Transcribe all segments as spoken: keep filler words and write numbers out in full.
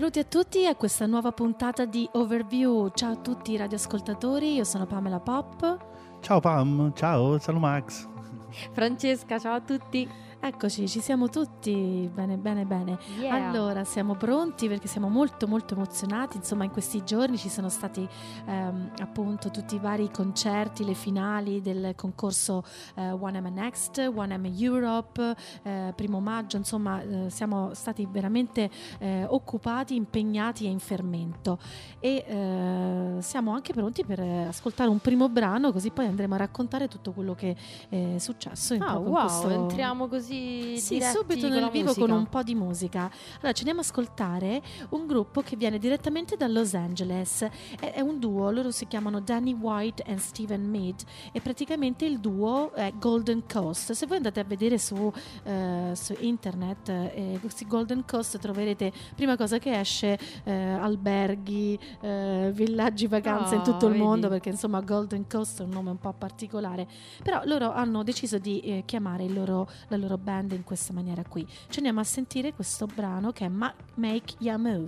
Benvenuti a tutti a questa nuova puntata di Overview. Ciao a tutti i radioascoltatori, io sono Pamela Pop. Ciao Pam, ciao, sono Max. Francesca, ciao a tutti. Eccoci, ci siamo tutti, bene bene bene. Yeah. Allora, siamo pronti perché siamo molto molto emozionati. Insomma, in questi giorni ci sono stati ehm, appunto tutti i vari concerti, le finali del concorso eh, one M Next, one M Europe, eh, primo maggio. Insomma, eh, siamo stati veramente eh, occupati, impegnati e in fermento. E eh, siamo anche pronti per eh, ascoltare un primo brano, così poi andremo a raccontare tutto quello che è successo in, Ah, in wow, questo... entriamo così Sì, diretti subito con nel la vivo musica. con un po' di musica. Allora, ci andiamo ad ascoltare un gruppo che viene direttamente da Los Angeles. È, è un duo, loro si chiamano Danny White e Steven Mead e praticamente il duo è Golden Coast. Se voi andate a vedere su, eh, su internet eh, questi Golden Coast troverete, prima cosa che esce, eh, alberghi, eh, villaggi vacanze Oh, in tutto il vedi. mondo, perché insomma Golden Coast è un nome un po' particolare. Però loro hanno deciso di eh, chiamare il loro, la loro band in questa maniera qui. Ci andiamo a sentire questo brano che è Ma- Make Ya Move.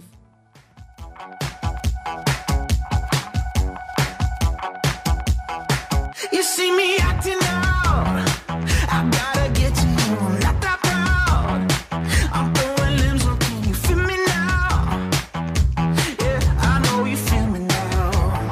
You see me acting out, I gotta get to you, I'm not that proud. I'm throwing limbs, well, can you feel me now? Yeah, I know you feel me now.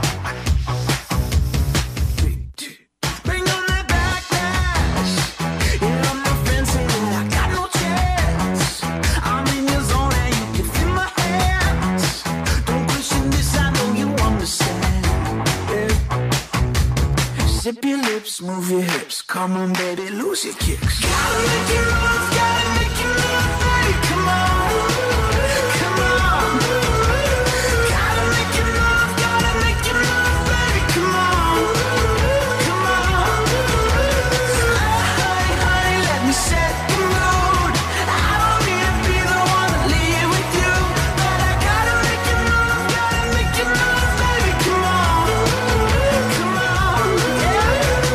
Bring on that backlash. Yeah, I'm not fencing it, I got no chance. I'm in your zone and you can feel my hands. Don't question this, I know you understand. Yeah. Zip your lips, move your hips. Come on, baby, lose your kicks. Gotta make you move, gotta make you move, baby. Come on, come on. Gotta make you move, gotta make you move, baby. Come on, come on. Honey, honey, let me set the mood. I don't need to be the one to leave with you, but I gotta make you move, gotta make you move, baby. Come on, come on, yeah.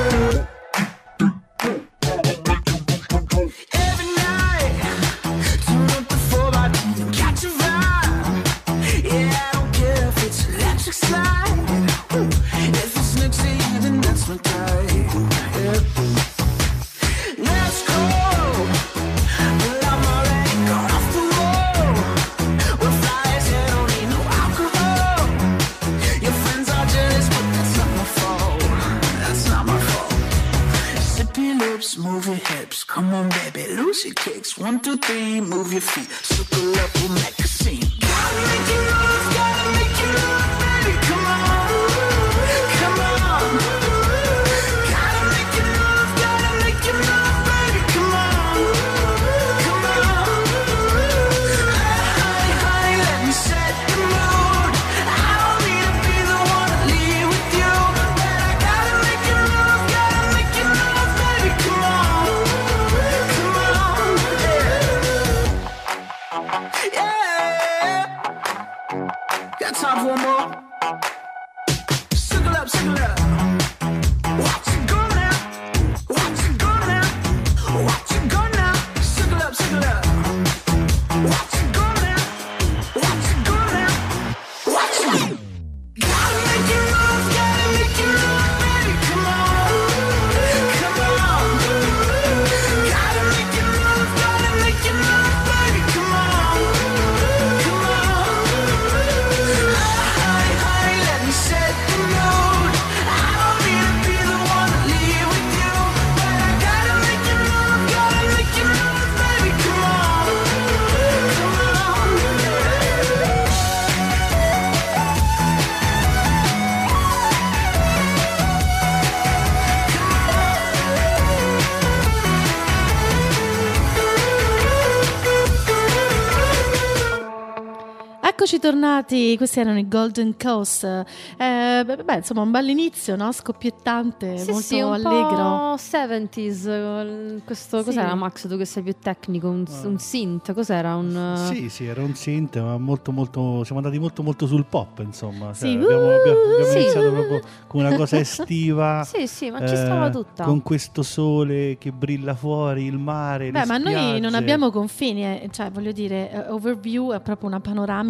Every night, tune up the four by two and catch a vibe. Yeah, I don't care if it's electric slide. Ooh, if it's next to you, then that's my type. Yeah. Let's go. Well, I'm already gone off the wall. We're flyers, yeah, don't need no alcohol. Your friends are jealous, but that's not my fault. That's not my fault. Sip your lips, move your hips. Come on, baby, lose your kicks. One, two, three, move your feet. Circle up, we'll make a scene. Gotta make you move, gotta make you move, baby. Come on, come on. Gotta make you move, gotta make you move, baby. Come on, come on. Honey, honey, let me set the mood. I don't need to be the one to leave with you, but I gotta make you move, gotta make you move, baby. Come on, come on, yeah. Yeah. Got time for one more. Circle up, circle up. Watch it go now. Watch it go now. Watch it go now. Circle up, circle up. Watch it go now. Watch it go now. Watch it. Gotta make you move, gotta make you move, baby. Come on, come on. Gotta make you move, gotta make you move, baby. Come on, come on. Honey, honey, let me set the mood. I don't need to be the one to leave with you, but I gotta make you move, gotta make you move, baby. Come on, come on, yeah. Eccoci tornati, questi erano i Golden Coast. Eh, beh, beh, insomma, un bell'inizio, no? Scoppiettante, Sì, molto sì, un allegro. po' seventies. Questo Sì. cos'era, Max? Tu che sei più tecnico, un, un synth, cos'era? Un Sì, sì, era un synth, ma molto, molto. Siamo andati molto, molto sul pop, insomma. Cioè, Sì, abbiamo, abbiamo- abbiamo sì. iniziato proprio con una cosa estiva. Sì, sì, ma ci stava eh, tutta. Con questo sole che brilla fuori, il mare. Beh, le ma noi non spiagge. abbiamo confini, eh, cioè voglio dire, eh, Overview è proprio una panoramica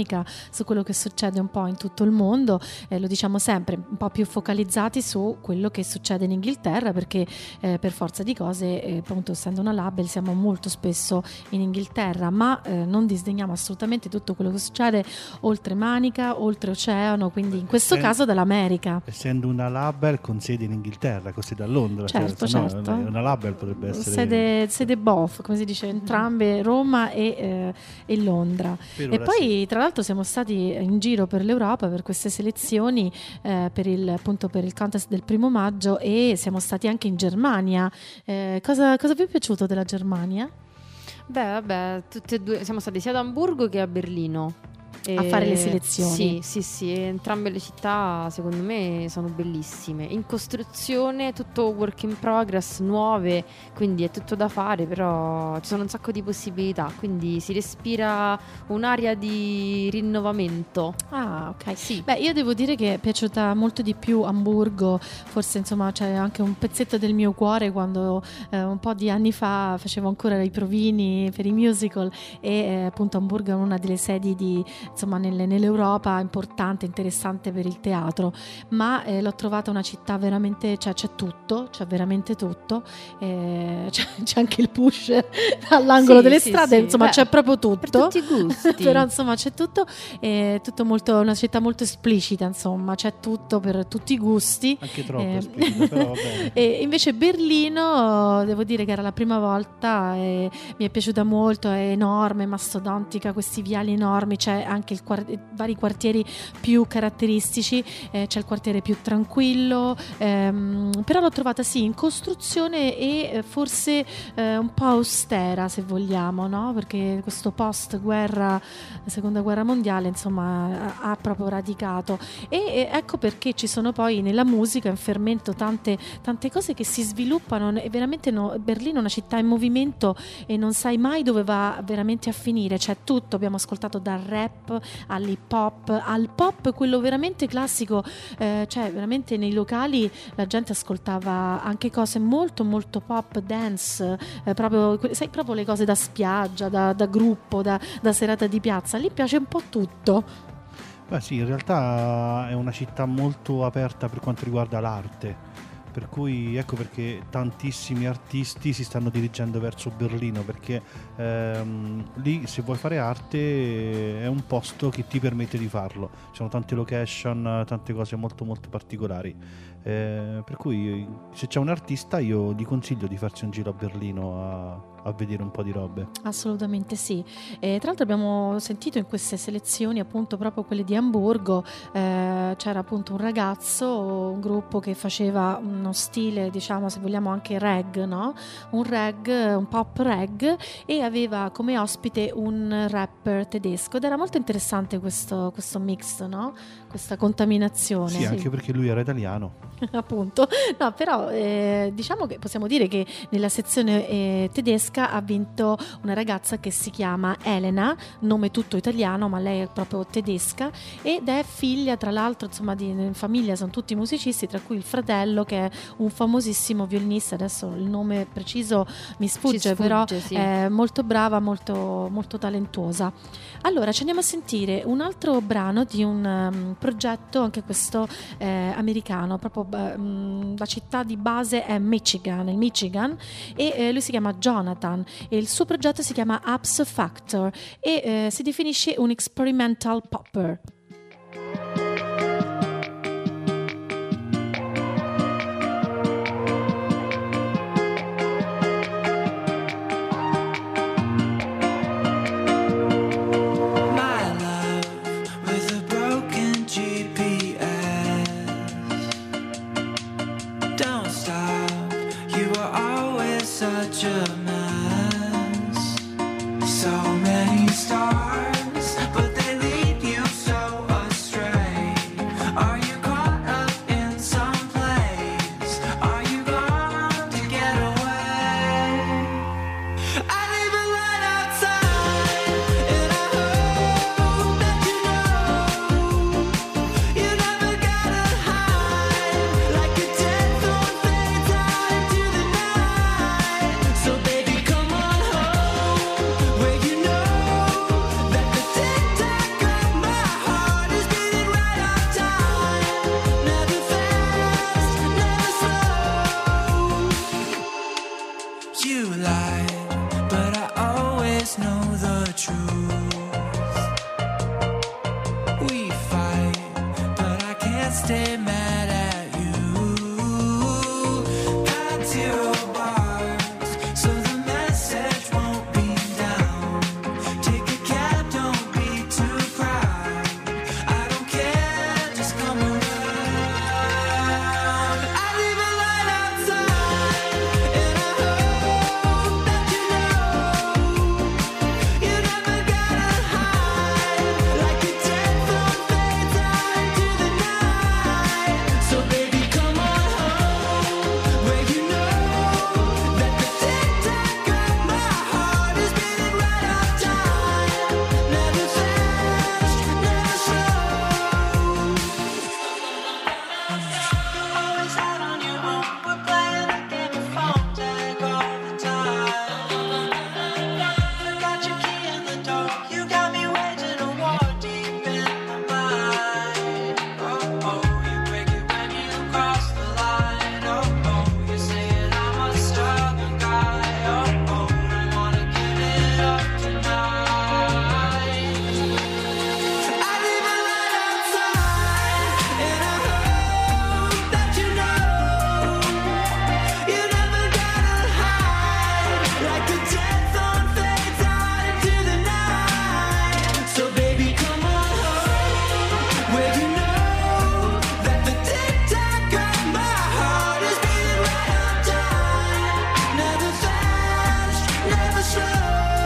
panoramica su quello che succede un po' in tutto il mondo, eh, lo diciamo sempre, un po' più focalizzati su quello che succede in Inghilterra, perché eh, per forza di cose, eh, appunto essendo una label, siamo molto spesso in Inghilterra, ma eh, non disdegniamo assolutamente tutto quello che succede oltre Manica, oltre oceano, quindi in questo Essendo- caso dall'America. Essendo una label con sede in Inghilterra, con sede a Londra, Certo, cioè, se no, certo. una label potrebbe essere Sede, sede both, come si dice, entrambe, Roma e, eh, e Londra. per E ora poi sì. tra l'altro siamo stati in giro per l'Europa per queste selezioni, eh, per il, appunto per il contest del primo maggio, e siamo stati anche in Germania. Eh, cosa, cosa vi è piaciuto della Germania? Beh, vabbè, tutte e due siamo stati sia ad Amburgo che a Berlino. A E- fare le selezioni. Sì, sì, sì, entrambe le città secondo me sono bellissime. In costruzione, tutto work in progress, nuove, quindi è tutto da fare, però ci sono un sacco di possibilità, quindi si respira un'aria di rinnovamento. Ah, ok. Sì. Beh, io devo dire che è piaciuta molto di più Amburgo, forse insomma c'è anche un pezzetto del mio cuore quando eh, un po' di anni fa facevo ancora i provini per i musical, e eh, appunto Amburgo è una delle sedi di, insomma, nelle- nell'Europa importante, interessante per il teatro, ma eh, l'ho trovata una città veramente, cioè c'è tutto, c'è veramente tutto, eh, c'è, c'è anche il push all'angolo Sì, delle sì, strade, sì. insomma Beh, c'è proprio Per tutto. tutti i gusti. Però insomma c'è tutto, è tutto molto, una città molto esplicita, insomma c'è tutto per tutti i gusti. Anche troppo Eh, esplicita, però va bene. E invece Berlino, devo dire che era la prima volta e mi è piaciuta molto, è enorme, mastodontica, questi viali enormi, c'è anche il quar- vari quartieri più caratteristici, eh, c'è il quartiere più tranquillo, ehm, però l'ho trovata sì in costruzione e eh, forse eh, un po' austera, se vogliamo, no? Perché questo post guerra, seconda guerra mondiale, insomma ha, ha proprio radicato, e e ecco perché ci sono poi nella musica in fermento tante, tante cose che si sviluppano, e veramente no, Berlino è una città in movimento e non sai mai dove va veramente a finire, c'è tutto, abbiamo ascoltato dal rap all'hip hop, al pop, quello veramente classico, eh, cioè veramente nei locali la gente ascoltava anche cose molto molto pop, dance, eh, proprio, que- sai, proprio le cose da spiaggia, da, da gruppo, da, da serata di piazza, lì piace un po' tutto. Beh sì, in realtà è una città molto aperta per quanto riguarda l'arte, per cui ecco perché tantissimi artisti si stanno dirigendo verso Berlino, perché ehm, lì se vuoi fare arte è un posto che ti permette di farlo, ci sono tante location, tante cose molto molto particolari, eh, per cui se c'è un artista io gli consiglio di farsi un giro a Berlino a, a vedere un po' di robe. Assolutamente sì. E tra l'altro abbiamo sentito in queste selezioni, appunto proprio quelle di Amburgo, eh, c'era appunto un ragazzo, un gruppo che faceva uno stile, diciamo, se vogliamo anche reg, no? Un reg, un pop reg, e aveva come ospite un rapper tedesco, ed era molto interessante questo, questo mix, no? Questa contaminazione. Sì, anche perché lui era italiano. Appunto, no, però eh, diciamo che possiamo dire che nella sezione eh, tedesca ha vinto una ragazza che si chiama Elena, nome tutto italiano, ma lei è proprio tedesca, ed è figlia, tra l'altro, insomma, di in famiglia sono tutti musicisti, tra cui il fratello che è un famosissimo violinista, adesso il nome preciso mi sfugge, Ci sfugge, però sì. è molto brava, molto, molto talentuosa. Allora ci andiamo a sentire un altro brano di un um, progetto, anche questo eh, americano, proprio um, la città di base è Michigan, il Michigan, e eh, lui si chiama Jonathan e il suo progetto si chiama Apps Factor e eh, si definisce un experimental popper. Such a mess. So many stars, but they lead you so stay mad at you. Got zero bars, so the message won't be down. Take a cab, don't be too proud. I don't care, just come around. I leave a light outside, and I hope that you know you never gotta hide. Like a dead phone fades out into the night. So baby, come on home, where you know that the tick-tock of my heart is beating right on time. Never fast, never slow. Always out on your own, we're playing a game of phone tag all the time. Forgot your key in the door, you got me waging a war deep in my mind. Oh, oh, you break it when you cross the line. Oh, oh, you're saying I'm a stubborn guy. Oh, oh, don't wanna give it up tonight. I leave a light outside, and I hope that you know you never gotta hide. Like a dead phone fades out into the night. So baby, come on home, where you know that the tick-tock of my heart is beating right on time. Never fast, never slow.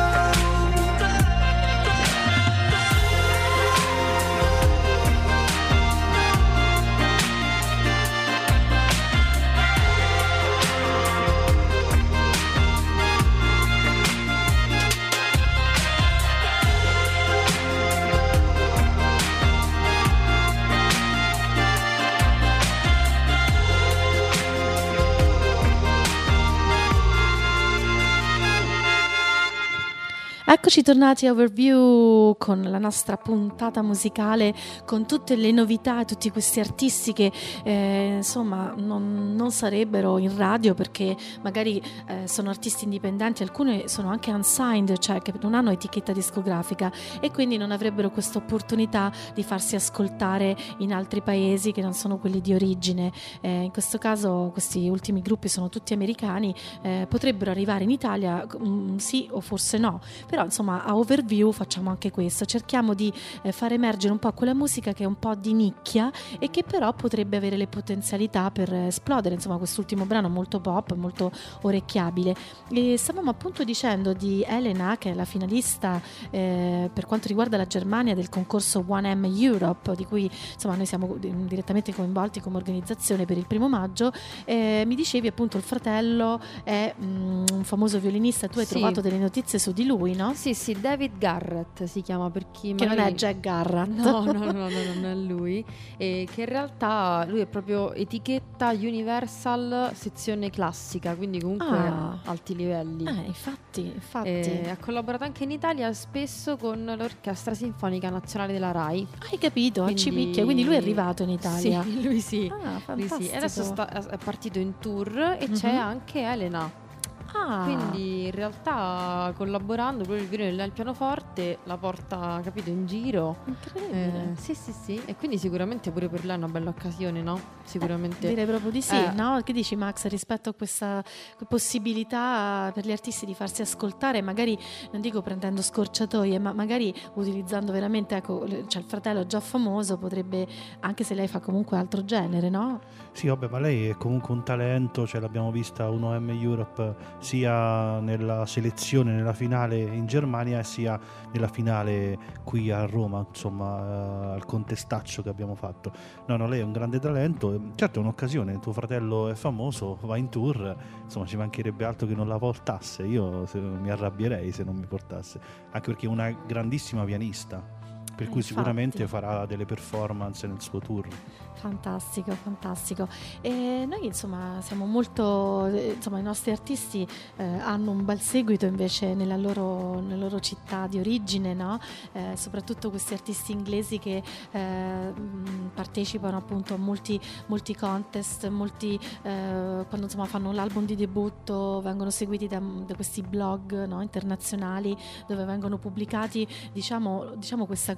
Eccoci tornati a Overview con la nostra puntata musicale, con tutte le novità, tutti questi artisti che eh, insomma non, non sarebbero in radio perché magari eh, sono artisti indipendenti, alcuni sono anche unsigned, cioè che non hanno etichetta discografica e quindi non avrebbero questa opportunità di farsi ascoltare in altri paesi che non sono quelli di origine. Eh, in questo caso questi ultimi gruppi sono tutti americani, eh, potrebbero arrivare in Italia, mm, sì o forse no, però insomma a Overview facciamo anche questo, cerchiamo di eh, far emergere un po' quella musica che è un po' di nicchia e che però potrebbe avere le potenzialità per esplodere. Insomma, quest'ultimo brano molto pop, molto orecchiabile. E stavamo appunto dicendo di Elena, che è la finalista eh, per quanto riguarda la Germania del concorso one M Europe, di cui insomma noi siamo direttamente coinvolti come organizzazione per il primo maggio. Eh, mi dicevi appunto il fratello è mm, un famoso violinista, tu hai Sì. trovato delle notizie su di lui, no? Sì, sì, David Garrett si chiama, per chi Che non magari- è Jack Garrett. No, no, no, no, non è lui. E che in realtà lui è proprio etichetta Universal sezione classica, quindi comunque Ah. alti livelli. Eh, infatti, infatti. E ha collaborato anche in Italia spesso con l'Orchestra Sinfonica Nazionale della RAI. Hai capito? Quindi- A Cipicchia, quindi lui è arrivato in Italia. Sì, lui sì. Ah, Lui fantastico. sì. E adesso sta- è partito in tour e c'è Mhm. anche Elena. Ah, Quindi in realtà collaborando proprio il violino e il pianoforte la porta, capito, in giro. incredibile. Eh, sì, sì, sì. E quindi sicuramente pure per lei è una bella occasione, no? Sicuramente. Direi proprio di sì, Eh. no? Che dici, Max, rispetto a questa possibilità per gli artisti di farsi ascoltare, magari non dico prendendo scorciatoie, ma magari utilizzando veramente, ecco, le- cioè il fratello già famoso potrebbe, anche se lei fa comunque altro genere, no? Sì, vabbè, ma lei è comunque un talento, cioè l'abbiamo vista a uno M Europe sia nella selezione, nella finale in Germania, sia nella finale qui a Roma, insomma, eh, al contestaccio che abbiamo fatto. No, no, lei è un grande talento, e certo è un'occasione, tuo fratello è famoso, va in tour, insomma ci mancherebbe altro che non la portasse, io se- mi arrabbierei se non mi portasse, anche perché è una grandissima pianista. Per Eh, cui infatti. sicuramente farà delle performance nel suo tour. Fantastico, fantastico. E noi insomma siamo molto, eh, insomma i nostri artisti eh, hanno un bel seguito invece nella loro, nella loro città di origine, no? Eh, soprattutto questi artisti inglesi che eh, mh, partecipano appunto a molti, molti contest, molti eh, quando insomma fanno l'album di debutto vengono seguiti da, da questi blog, no, internazionali dove vengono pubblicati, diciamo, diciamo questa cosa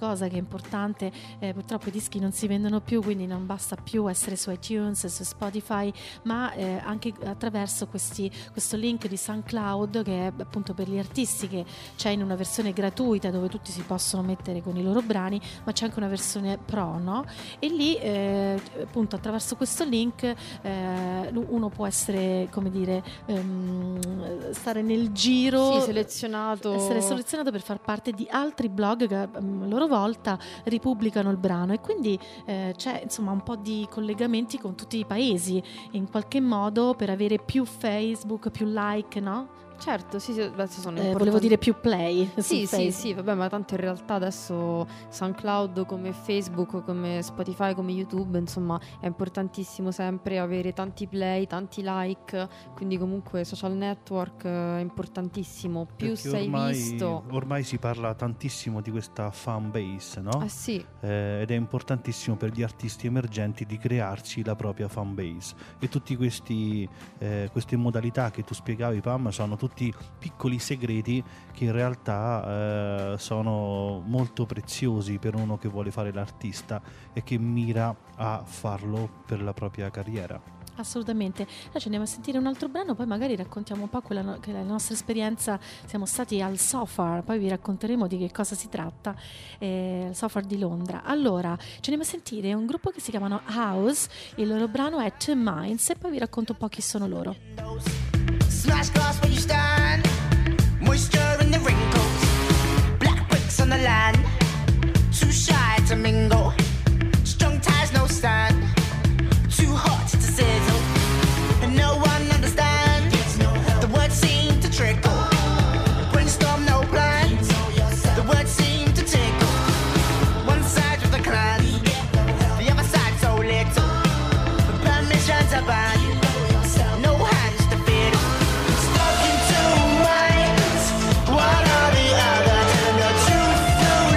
cosa che è importante, eh, purtroppo i dischi non si vendono più, quindi non basta più essere su iTunes, su Spotify, ma eh, anche attraverso questi, questo link di SoundCloud, che è appunto per gli artisti, che c'è in una versione gratuita dove tutti si possono mettere con i loro brani, ma c'è anche una versione pro, no? E lì eh, appunto attraverso questo link eh, uno può essere, come dire, ehm, stare nel giro, sì, selezionato, essere selezionato per far parte di altri blog che a loro volta ripubblicano il brano, e quindi eh, c'è insomma un po' di collegamenti con tutti i paesi in qualche modo, per avere più Facebook, più like, no? Certo, sì, sì, adesso sono Eh, volevo dire più play. Sì, su sì, Facebook. sì, vabbè, ma tanto in realtà adesso SoundCloud, come Facebook, come Spotify, come YouTube, insomma, è importantissimo sempre avere tanti play, tanti like, quindi comunque social network è importantissimo, più Perché sei ormai, visto. ormai si parla tantissimo di questa fan base, no? Ah sì, Eh, ed è importantissimo per gli artisti emergenti di crearsi la propria fan base, e tutti questi eh, queste modalità che tu spiegavi, Pam, sono tutti piccoli segreti che in realtà eh, sono molto preziosi per uno che vuole fare l'artista e che mira a farlo per la propria carriera. Assolutamente. Adesso ci andiamo a sentire un altro brano, poi magari raccontiamo un po' quella no- che è la nostra esperienza. Siamo stati al Sofar, poi vi racconteremo di che cosa si tratta, eh, il Sofar di Londra. Allora, ci andiamo a sentire un gruppo che si chiamano House, il loro brano è Two Minds, e poi vi racconto un po' chi sono loro. Smash glass where you stand, moisture in the wrinkles, black bricks on the land, too shy to mingle, strong ties no stand, too hot to sizzle, and no one understands, the words seem to trickle, brainstorm no plans, the words seem to tickle, one side of the clan, the other side so little, the permissions are banned. Stuck in two minds, one or the other, telling the truth through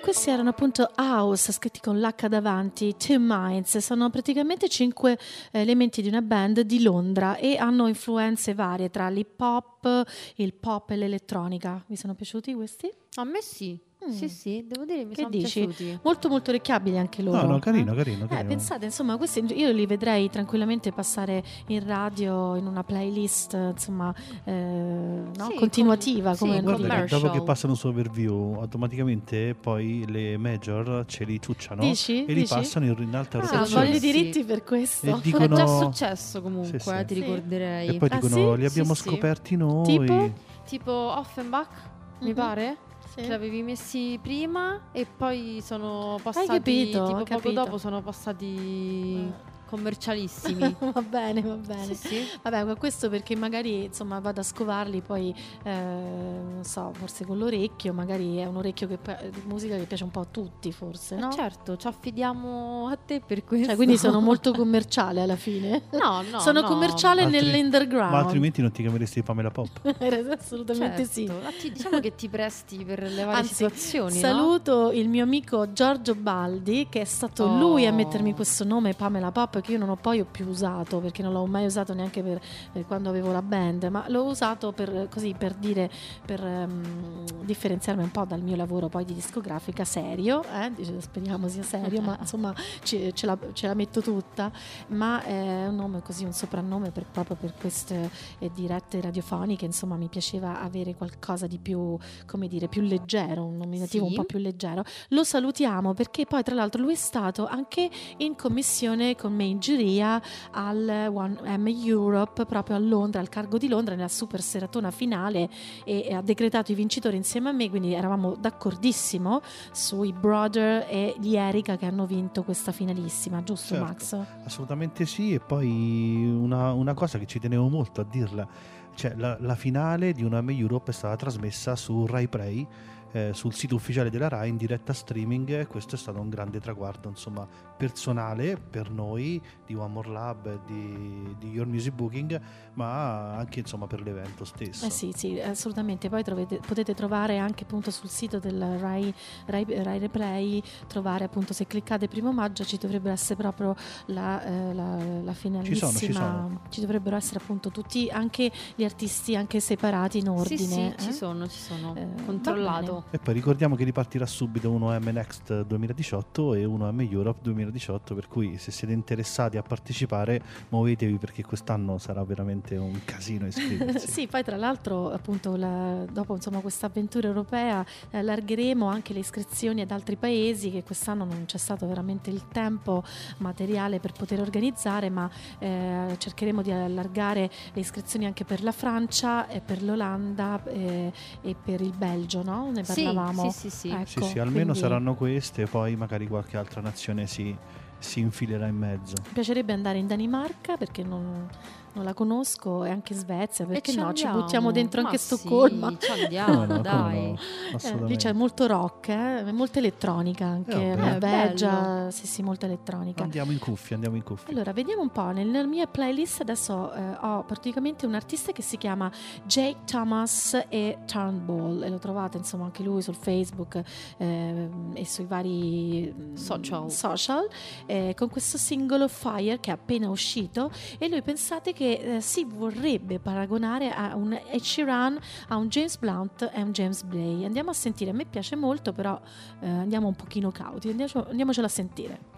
questi erano appunto House, scritti con l'H davanti, Two Minds. Sono praticamente cinque eh, elementi di una band di Londra e hanno influenze varie tra l'hip hop, il pop e l'elettronica. Vi sono piaciuti questi? A me sì. Mm. Sì, sì, devo dire mi Che sono dici? piaciuti. Molto molto orecchiabili anche loro. No, no, carino, eh? carino, Eh, carino. pensate, insomma, questi io li vedrei tranquillamente passare in radio in una playlist, insomma, eh, no? Sì, continuativa com- come sì, Guarda che commercial. dopo che passano su overview automaticamente poi le major ce li ciucciano Dici? e li Dici? passano in, in alta Ah, rotazione. voglio i Sì. diritti per questo. E È dicono- già successo comunque, Sì, sì. eh, ti Sì. ricorderei. E poi Ah, dicono sì? li abbiamo Sì, sì. scoperti noi. Tipo? Tipo Offenbach, mi Mhm. pare? Sì. Che l'avevi messi prima e poi sono passati capito, tipo ho poco capito. dopo sono passati commercialissimi. Va bene, va bene. Sì, sì. Vabbè, ma questo perché magari insomma vado a scovarli poi eh, non so, forse con l'orecchio, magari è un orecchio che pa- di musica che piace un po' a tutti, forse, no? Eh, certo, ci affidiamo a te per questo. Cioè, quindi sono molto commerciale alla fine. No, no, sono no. commerciale Altri- nell'underground. Ma altrimenti non ti chiameresti Pamela Pop. Assolutamente Certo. sì. Ah, ti- diciamo che ti presti per le varie Anzi, situazioni, no? saluto il mio amico Giorgio Baldi, che è stato Oh. lui a mettermi questo nome Pamela Pop, che io non ho poi più usato, perché non l'ho mai usato neanche per, per quando avevo la band, ma l'ho usato per, così, per dire, per um, differenziarmi un po' dal mio lavoro poi di discografica serio, eh? Dice, speriamo sia serio, ma insomma ce, ce, la, ce la metto tutta, ma è un nome così, un soprannome per, proprio per queste eh, dirette radiofoniche, insomma mi piaceva avere qualcosa di più, come dire, più leggero, un nominativo Sì. un po' più leggero. Lo salutiamo perché poi tra l'altro lui è stato anche in commissione con me in giuria al one M Europe proprio a Londra, al Cargo di Londra, nella super seratona finale, e, e ha decretato i vincitori insieme a me, quindi eravamo d'accordissimo sui Brother e gli Erika che hanno vinto questa finalissima, giusto Certo. Max? Assolutamente sì, e poi una, una cosa che ci tenevo molto a dirla, cioè la, la finale di una M Europe è stata trasmessa su Rai Play, eh, sul sito ufficiale della Rai in diretta streaming, e questo è stato un grande traguardo, insomma, personale per noi di One More Lab e di, di Your Music Booking, ma anche insomma per l'evento stesso. Eh sì, sì, assolutamente. Poi trovete, potete trovare anche appunto sul sito del Rai, Rai, Rai Replay, trovare appunto, se cliccate primo maggio ci dovrebbe essere proprio la, eh, la, la finalissima. Ci sono, ci sono. Ci dovrebbero essere appunto tutti, anche gli artisti anche separati in ordine. Sì, sì, eh? ci sono, ci sono. Eh, va Controllato. E poi ricordiamo che ripartirà subito uno M Next duemiladiciotto e uno M Europe duemiladiciotto, per cui se siete interessati a partecipare muovetevi, perché quest'anno sarà veramente un casino iscriversi. Sì, poi tra l'altro appunto la, dopo insomma questa avventura europea eh, allargheremo anche le iscrizioni ad altri paesi, che quest'anno non c'è stato veramente il tempo materiale per poter organizzare, ma eh, cercheremo di allargare le iscrizioni anche per la Francia e per l'Olanda eh, e per il Belgio, no? Ne Sì, parlavamo. sì, sì, sì. Ecco, Sì, sì, almeno quindi saranno queste, poi magari qualche altra nazione si, si infilerà in mezzo. mi piacerebbe andare in Danimarca perché non, non la conosco, e anche Svezia, perché E ci no, ci andiamo. buttiamo dentro Ma anche sì, Stoccolma. ci andiamo, Come no, come dai. no, Eh, assolutamente. lì c'è molto rock, eh? Molta elettronica anche, Eh, vabbè. Norvegia, sì sì, molta elettronica. Andiamo in cuffia, andiamo in cuffia. Allora, vediamo un po', nella mia playlist adesso eh, ho praticamente un artista che si chiama Jake Thomas e Turnbull, e lo trovate insomma anche lui sul Facebook eh, e sui vari mm, Social. social eh, con questo singolo Fire che è appena uscito, e lui pensate che eh, si vorrebbe paragonare a un Ed Sheeran, a un James Blunt e a un James Blay. Andiamo a sentire, a me piace molto, però eh, andiamo un pochino cauti, andiamo, andiamocelo a sentire.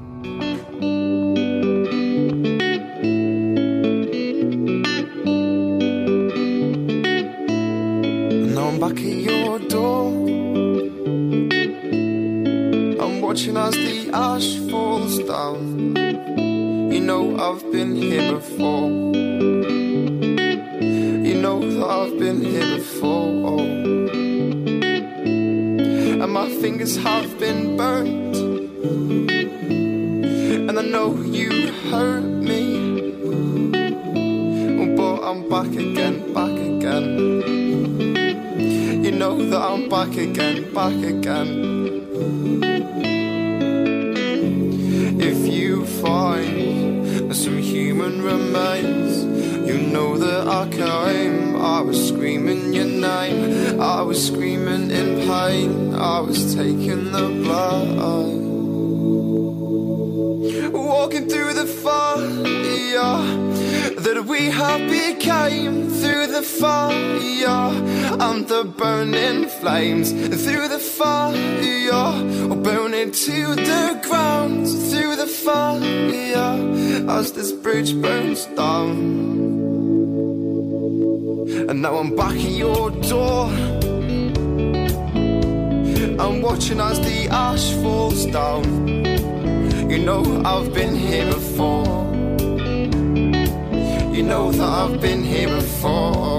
Now I'm back at your door. I'm watching as the ash falls down. You know I've been here before. You know that I've been here before. And my fingers have been burnt. And I know you hurt me. But I'm back again, back again. You know that I'm back again, back again. If you find some human remains, you know that I came, I was screaming your name. I was screaming in pain. I was taking the blood. Walking through the fire that we have became. Through the fire and the burning flames. Through the fire, or burning to the ground. Through the fire as this bridge burns down. And now I'm back at your door. I'm watching as the ash falls down. You know I've been here before. You know that I've been here before.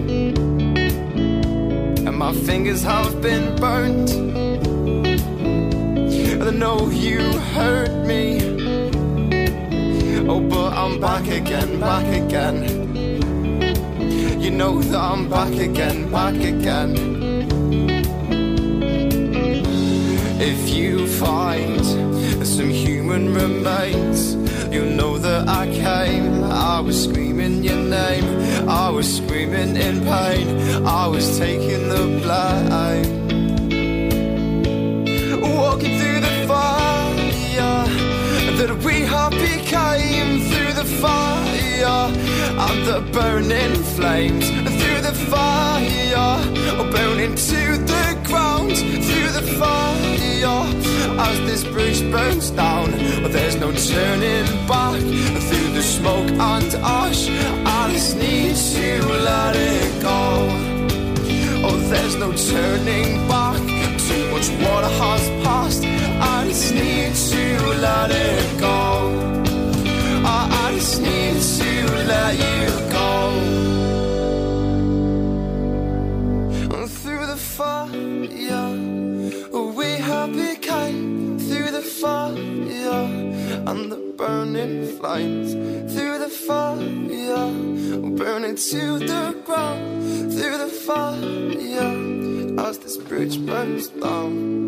And my fingers have been burnt. And I know you hurt me. Oh, but I'm back again, back again. You know that I'm back again, back again. If you find some human remains, you know that I came. I was screaming your name. I was screaming in pain. I was taking the blame. Walking through the fire that we have became. Through the fire and the burning flames. Through the fire, burning to the ground. Through the fire as this bridge burns down. There's no turning back. Through the smoke and ash, I just need to let it go. Oh, there's no turning back. Too much water has passed. I just need to let it go. I, I just need to let you go. Through the fire we have become. Through the fire and the burning flames. Through the fire, burning to the ground. Through the fire as this bridge burns down.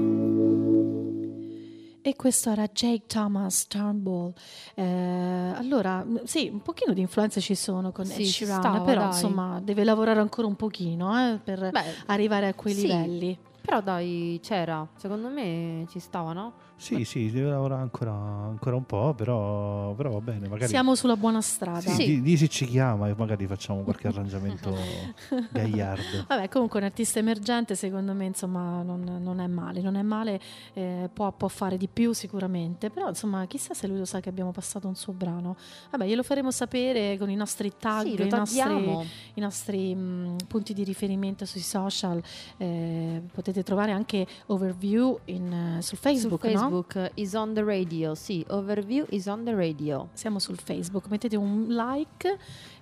E questo era Jake Thomas, Turnbull. Eh, allora, sì, un pochino di influenze ci sono con Sì, Ed ci Sheeran, stava, però dai. insomma deve lavorare ancora un pochino eh, per Beh, arrivare a quei sì. livelli. Però dai, c'era, secondo me ci stava, no? Sì, sì, deve lavorare ancora, ancora un po', però, però va bene. Magari Siamo sulla buona strada. sì, Sì. Di, di se ci chiama e magari facciamo qualche arrangiamento gagliardo. Vabbè, comunque un artista emergente secondo me insomma non, non è male, non è male, eh, può, può fare di più sicuramente, però insomma chissà se lui lo sa che abbiamo passato un suo brano. Vabbè, glielo faremo sapere con i nostri tag, Sì, lo i nostri, taggiamo. i nostri mh, punti di riferimento sui social. Eh, potete trovare anche Overview in, uh, sul Facebook, Su no? Facebook is on the radio, sì, Overview is on the radio. Siamo sul Facebook, mettete un like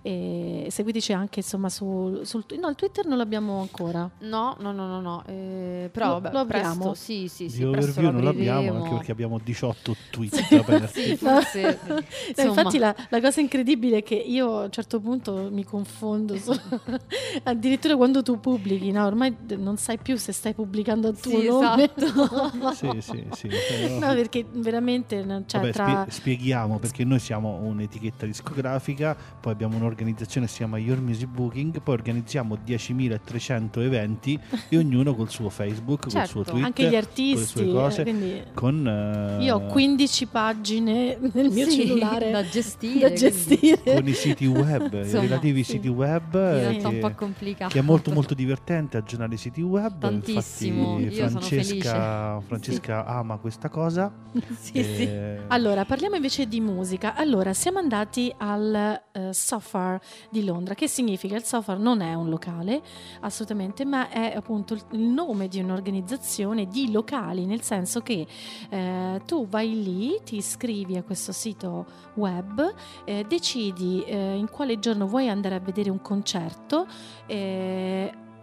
e seguiteci anche insomma su, sul no, il Twitter non l'abbiamo ancora. No, no, no, no, no. Eh, però Lo- vabbè, lo apriamo. presto, sì, sì, Di sì, presto overview non l'apriremo. l'abbiamo anche perché abbiamo diciotto tweet aperti. Sì, forse. No, insomma. infatti la, la cosa incredibile è che io a un certo punto mi confondo su- addirittura quando tu pubblichi, no? Ormai d- non sai più se stai pubblicando il tuo Sì, nome. esatto. Sì, sì, sì. Però- No, perché veramente no, cioè, Vabbè, tra... spie- spieghiamo perché noi siamo un'etichetta discografica, poi abbiamo un'organizzazione che si chiama Your Music Booking, poi organizziamo diecimilatrecento eventi e ognuno col suo Facebook, col Certo, suo Twitter, anche gli con le artisti, sue cose, eh, quindi con eh, io ho quindici pagine nel mio Sì, cellulare da gestire, da gestire. con i siti web, Insomma, i relativi sì. siti web, In eh, realtà è un po' che, complicato. che è molto molto divertente aggiornare i siti web. Tantissimo, Infatti io sono Francesca, Francesca ama questa cosa. Sì, sì. Eh, Allora, parliamo invece di musica. Allora, siamo andati al uh, Sofar di Londra. Che significa? Il Sofar non è un locale, assolutamente, ma è appunto il, il nome di un'organizzazione di locali, nel senso che eh, tu vai lì, ti iscrivi a questo sito web, eh, decidi eh, in quale giorno vuoi andare a vedere un concerto, eh,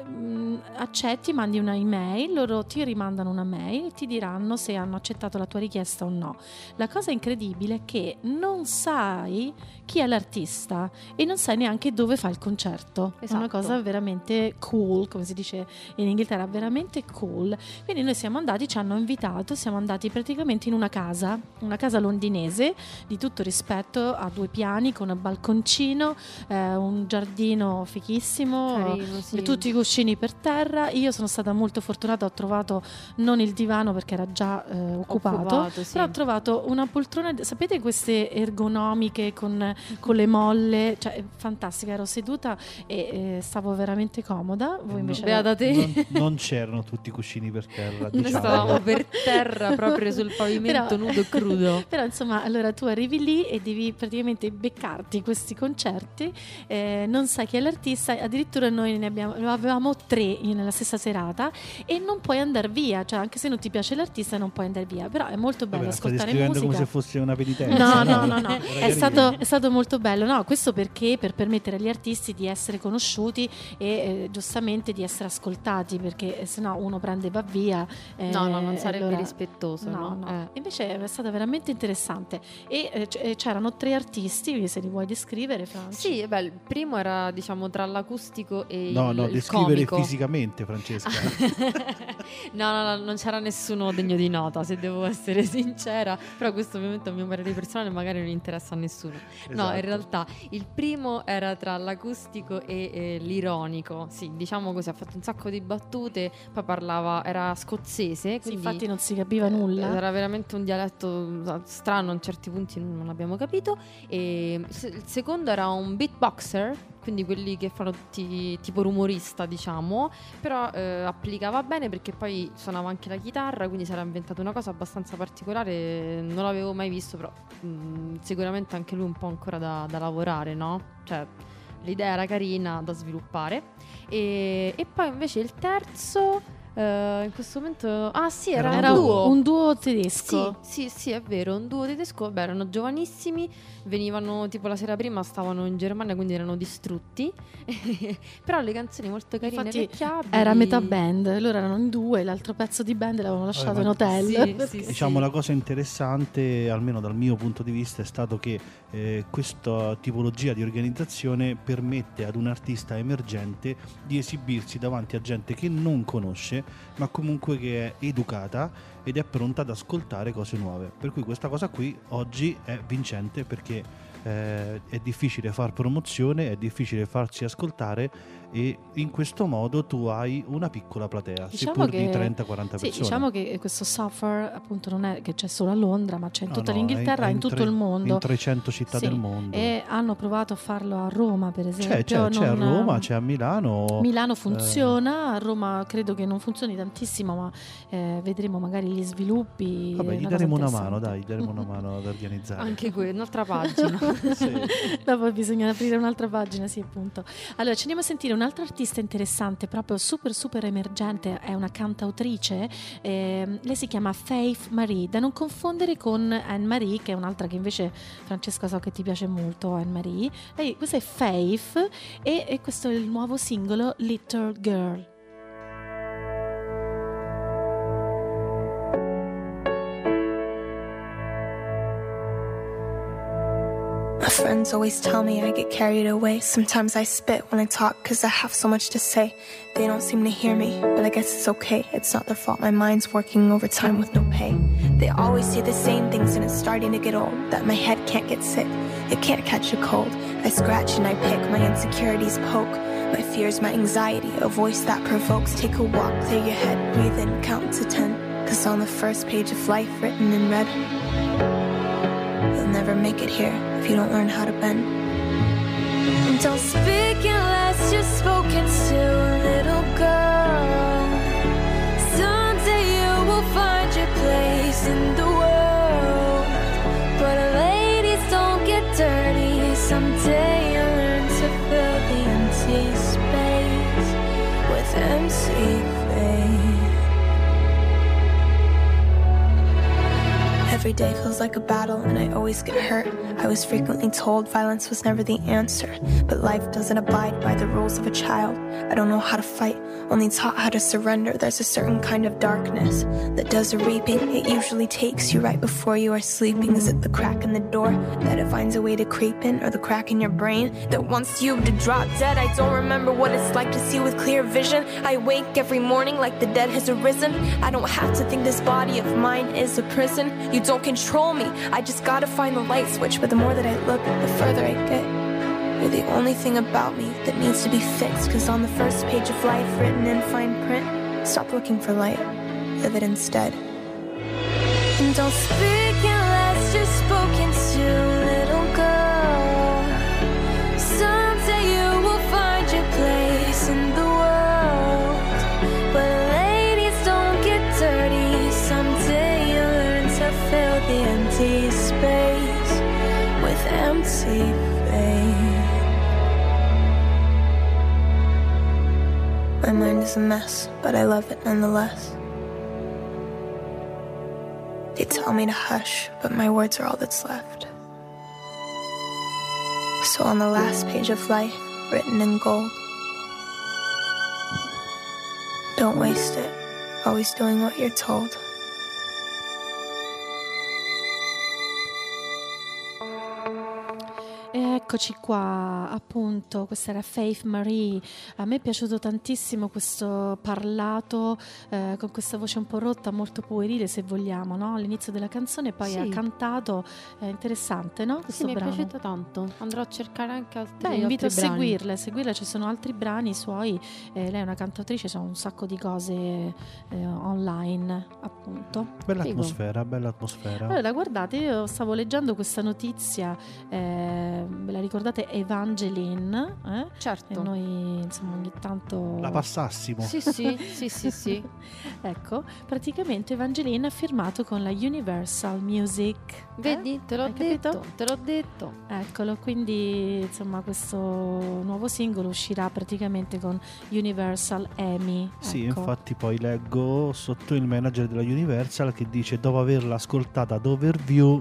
mh, accetti, mandi una email, loro ti rimandano una mail e ti diranno se hanno accettato la tua richiesta o no. La cosa incredibile è che non sai chi è l'artista e non sai neanche dove fa il concerto. Esatto. È una cosa veramente cool, come si dice in Inghilterra, veramente cool. Quindi noi siamo andati, ci hanno invitato, siamo andati praticamente in una casa, una casa londinese di tutto rispetto, a due piani con un balconcino, eh, un giardino fichissimo, Carino, sì. tutti i cuscini per terra. Io sono stata molto fortunata, ho trovato non il divano perché era già eh, occupato, Occupato, sì. però ho trovato una poltrona, sapete queste ergonomiche con, con le molle, cioè è fantastica, ero seduta e eh, stavo veramente comoda. Voi invece Beata te. Non, non c'erano tutti i cuscini per terra, Noi diciamo. stavamo per terra proprio sul pavimento Però- nudo e crudo. Però insomma, allora tu arrivi lì e devi praticamente beccarti questi concerti, eh, non sai chi è l'artista, addirittura noi ne abbiamo, ne avevamo tre in- nella stessa serata e non puoi andare via, cioè anche se non ti piace l'artista non puoi andare via, però è molto bello Vabbè, stai ascoltare descrivendo musica. come se fosse una penitenza. No, no, no, no, Era è carino. stato, è stato molto bello. No, questo perché per permettere agli artisti di essere conosciuti e eh, giustamente di essere ascoltati, perché se no uno prende e va via. eh, No, no, non sarebbe allora- rispettoso, No, no? no. Eh. Invece è stata veramente interessante. E eh, c- eh, c'erano tre artisti, se li vuoi descrivere, Francia. Sì, beh, il primo era diciamo tra l'acustico e No, il, no, il descrivere comico. fisicamente, Francesca. no, no, no, non c'era nessuno degno di nota, se devo essere sincera. Però questo ovviamente è un mio parere personale, magari non interessa a nessuno. No, Esatto. in realtà il primo era tra l'acustico e eh, l'ironico. Sì, diciamo così, ha fatto un sacco di battute, poi parlava, era scozzese, Sì, quindi infatti non si capiva nulla. era veramente un dialetto strano, a certi punti non non abbiamo capito. E se- il secondo era un beatboxer, quindi quelli che fanno tutti tipo rumorista, diciamo, però eh, applicava bene perché poi suonava anche la chitarra, quindi si era inventato una cosa abbastanza particolare, non l'avevo mai visto, però mh, sicuramente anche lui un po' ancora da, da lavorare, no? Cioè l'idea era carina da sviluppare. E, e poi invece il terzo eh, in questo momento ah sì, era, Era Era un un, duo. un duo tedesco. Sì, sì, sì, è vero, un duo tedesco, vabbè, erano giovanissimi, venivano tipo la sera prima, stavano in Germania, quindi erano distrutti, però le canzoni molto carine, Infatti, orecchiabili. Era metà band, loro erano in due, l'altro pezzo di band l'avevano lasciato Vabbè, in ma- hotel. Sì, sì, Diciamo sì. la cosa interessante, almeno dal mio punto di vista, è stato che eh, questa tipologia di organizzazione permette ad un artista emergente di esibirsi davanti a gente che non conosce, ma comunque che è educata ed è pronta ad ascoltare cose nuove. Per cui questa cosa qui oggi è vincente, perché eh, è difficile far promozione, è difficile farsi ascoltare, e in questo modo tu hai una piccola platea, Diciamo seppur che- di trenta quaranta Sì, persone. diciamo che questo Suffer appunto non è che c'è solo a Londra, ma c'è in No, tutta no, l'Inghilterra, è in, in tutto tre- il mondo. in trecento città Sì, del mondo. E hanno provato a farlo a Roma, per esempio. C'è, c'è, c'è a non- Roma, c'è a Milano. Milano funziona, a Roma credo che non funzioni tantissimo, ma eh, vedremo magari gli sviluppi. Vabbè, è gli una daremo cosa una mano, dai, interessante. gli daremo una mano ad organizzare. Anche qui, un'altra pagina. Sì. Dopo bisogna aprire un'altra pagina, sì, appunto. Allora, ci andiamo a sentire un'altra artista interessante, proprio super super emergente, è una cantautrice, ehm, lei si chiama Faith Marie, da non confondere con Anne-Marie, che è un'altra che invece, Francesca, so che ti piace molto, Anne-Marie. Lei, questa è Faith e, e questo è il nuovo singolo Little Girl. My friends always tell me I get carried away. Sometimes I spit when I talk cause I have so much to say. They don't seem to hear me, but I guess it's okay. It's not their fault, my mind's working overtime with no pay. They always say the same things and it's starting to get old. That my head can't get sick, it can't catch a cold. I scratch and I pick, my insecurities poke. My fears, my anxiety, a voice that provokes. Take a walk, clear your head, breathe in, count to ten. Cause on the first page of life written in red, you'll never make it here if you don't learn how to bend. Don't speak unless you're spoken to, little girl. Someday you will find your place in the world. But ladies don't get dirty. Someday you'll learn to fill the empty space with empty faith. Every day feels like a battle and I always get hurt. I was frequently told violence was never the answer, but life doesn't abide by the rules of a child. I don't know how to fight, only taught how to surrender. There's a certain kind of darkness that does the reaping. It usually takes you right before you are sleeping. Is it the crack in the door that it finds a way to creep in, or the crack in your brain that wants you to drop dead? I don't remember what it's like to see with clear vision. I wake every morning like the dead has arisen. I don't have to think this body of mine is a prison. You don't control me, I just gotta find the light switch. But the more that I look, the further I get. You're the only thing about me that needs to be fixed. Cause on the first page of life, written in fine print, stop looking for light, live it instead. And don't speak unless you're spoken to, little girl. Someday you will find your place in the world. But ladies, don't get dirty. Someday you'll learn to fill the empty space with empty faith. My mind is a mess, but I love it nonetheless. They tell me to hush, but my words are all that's left. So on the last page of life, written in gold, don't waste it, always doing what you're told. Eccoci qua, appunto, questa era Faith Marie. A me è piaciuto tantissimo questo parlato eh, con questa voce un po' rotta, molto puerile se vogliamo, no? All'inizio della canzone, poi Sì. ha cantato, è interessante, no? Questo Sì, mi è brano. piaciuto tanto. Andrò a cercare anche altri Beh, invito a altri brani. seguirla, a seguirla, ci sono altri brani suoi, eh, lei è una cantautrice, c'ha un sacco di cose eh, online, appunto. Bella Figo. atmosfera, bella atmosfera. Allora, guardate, io stavo leggendo questa notizia, eh, ve la ricordate, Evangeline? Eh? Certo. E noi, insomma, ogni tanto... La passassimo. Sì, sì, sì, sì, sì. Ecco, praticamente Evangeline ha firmato con la Universal Music. Vedi, Eh? te l'ho Hai capito? detto, te l'ho detto. Eccolo, quindi insomma questo nuovo singolo uscirà praticamente con Universal Emi. Sì, ecco. infatti poi leggo sotto il manager della Universal che dice: dopo averla ascoltata ad overview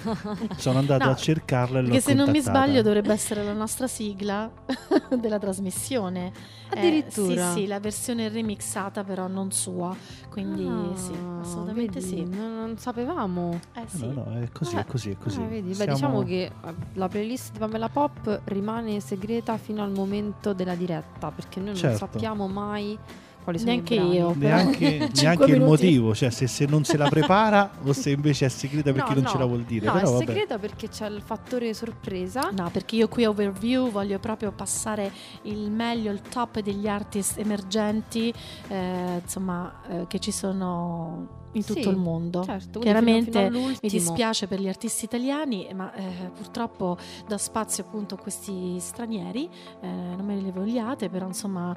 sono andato No, a cercarla e l'ho Perché se non mi contattata. sbaglio dovrebbe essere la nostra sigla della trasmissione. Addirittura. Eh, sì, sì, la versione remixata però non sua. Quindi Ah, sì, assolutamente vedi, sì. Non, non sapevamo. Eh sì. No, no, è così, Eh, è così, è così. Ah, vedi? Beh, Siamo- diciamo che eh, la playlist di Pamela Pop rimane segreta fino al momento della diretta, perché noi non Certo. sappiamo mai quali sono Neanche i brani. io. Neanche, Cinque neanche il minuti. motivo, cioè se, se non se la prepara o se invece è segreta perché No, non ce no. la vuol dire. No, Però è vabbè. segreta perché c'è il fattore sorpresa. No, perché io qui a Overview voglio proprio passare il meglio, il top degli artist emergenti, eh, insomma, eh, che ci sono in tutto Sì, il mondo. certo, quindi Chiaramente fino- fino all'ultimo. mi dispiace per gli artisti italiani, ma eh, purtroppo do spazio appunto a questi stranieri, eh, non me li vogliate, però insomma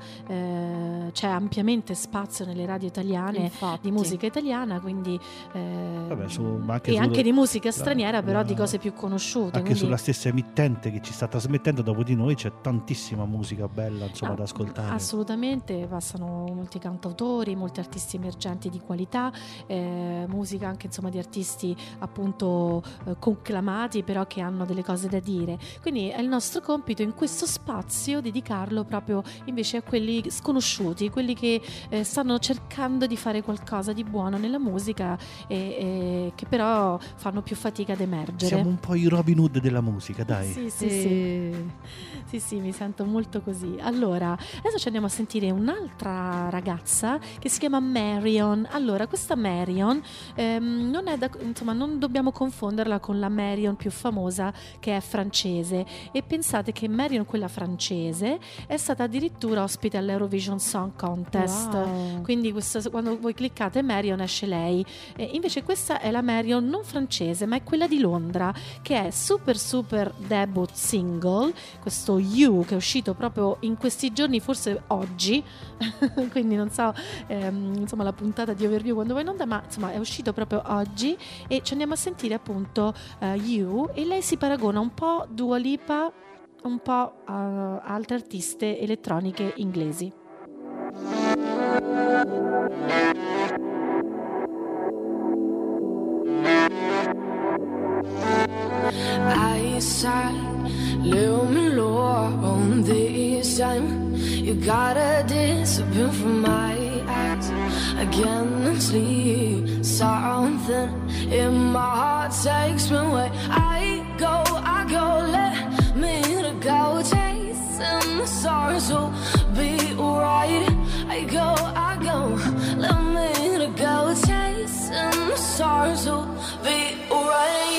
eh, c'è ampiamente spazio nelle radio italiane Infatti. di musica italiana, quindi eh, Vabbè, su- ma anche e su- anche di musica la- straniera, però la- di cose più conosciute. Anche quindi- sulla stessa emittente che ci sta trasmettendo dopo di noi c'è tantissima musica bella insomma No, da ascoltare. Assolutamente, passano molti cantautori, molti artisti emergenti di qualità, eh, musica anche insomma di artisti appunto eh, conclamati, però che hanno delle cose da dire. Quindi è il nostro compito in questo spazio dedicarlo proprio invece a quelli sconosciuti, quelli che eh, stanno cercando di fare qualcosa di buono nella musica e, e che però fanno più fatica ad emergere. Siamo un po' i Robin Hood della musica, dai. Sì, sì, sì. Sì. Sì, sì, mi sento molto così. Allora, adesso ci andiamo a sentire un'altra ragazza che si chiama Marion. Allora, questa Marion ehm, non è da, insomma, non dobbiamo confonderla con la Marion più famosa che è francese. E pensate che Marion, quella francese, è stata addirittura ospite all'Eurovision Song Contest. Wow. Quindi questo, quando voi cliccate Marion esce lei. E invece questa è la Marion non francese, ma è quella di Londra, che è super super debut single, questo You, che è uscito proprio in questi giorni, forse oggi, quindi non so ehm, insomma la puntata di Overview quando va in onda, ma insomma è uscito proprio oggi e ci andiamo a sentire appunto eh, You, e lei si paragona un po' Dua Lipa, un po' a altre artiste elettroniche inglesi. my side. Leave me alone this time. You gotta disappear from my eyes. I can't sleep. Something in my heart takes me away. I go, I go, let me to go. Chasing the stars will be right. I go, I go, let me to go. Chasing the stars will be right.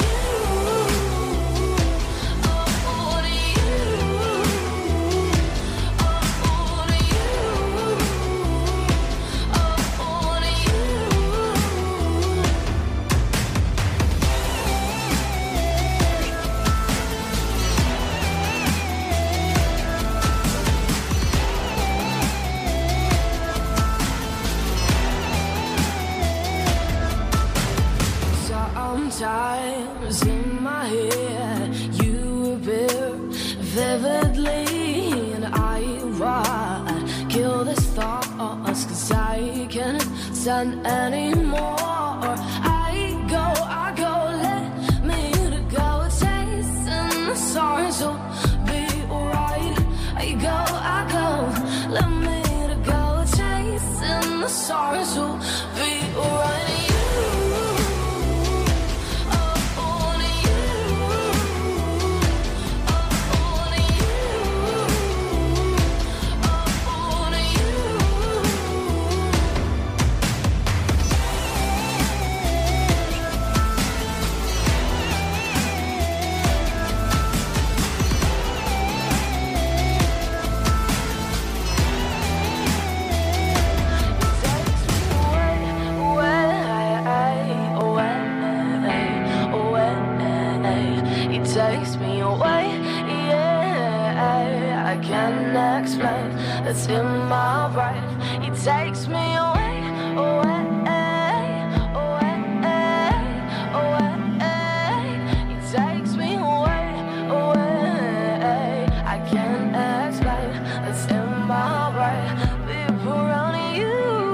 Sometimes in my head you appear vividly, and I would kill this thoughts, cause I can't stand anymore. I go, I go, let me to go. Chasing the stars will be right. I go, I go, let me to go. Chasing the stars will be right. Takes me away, yeah, I can't explain, it's in my brain. It takes me away, away, away, away. It takes me away, away, I can't explain, it's in my brain. People around you.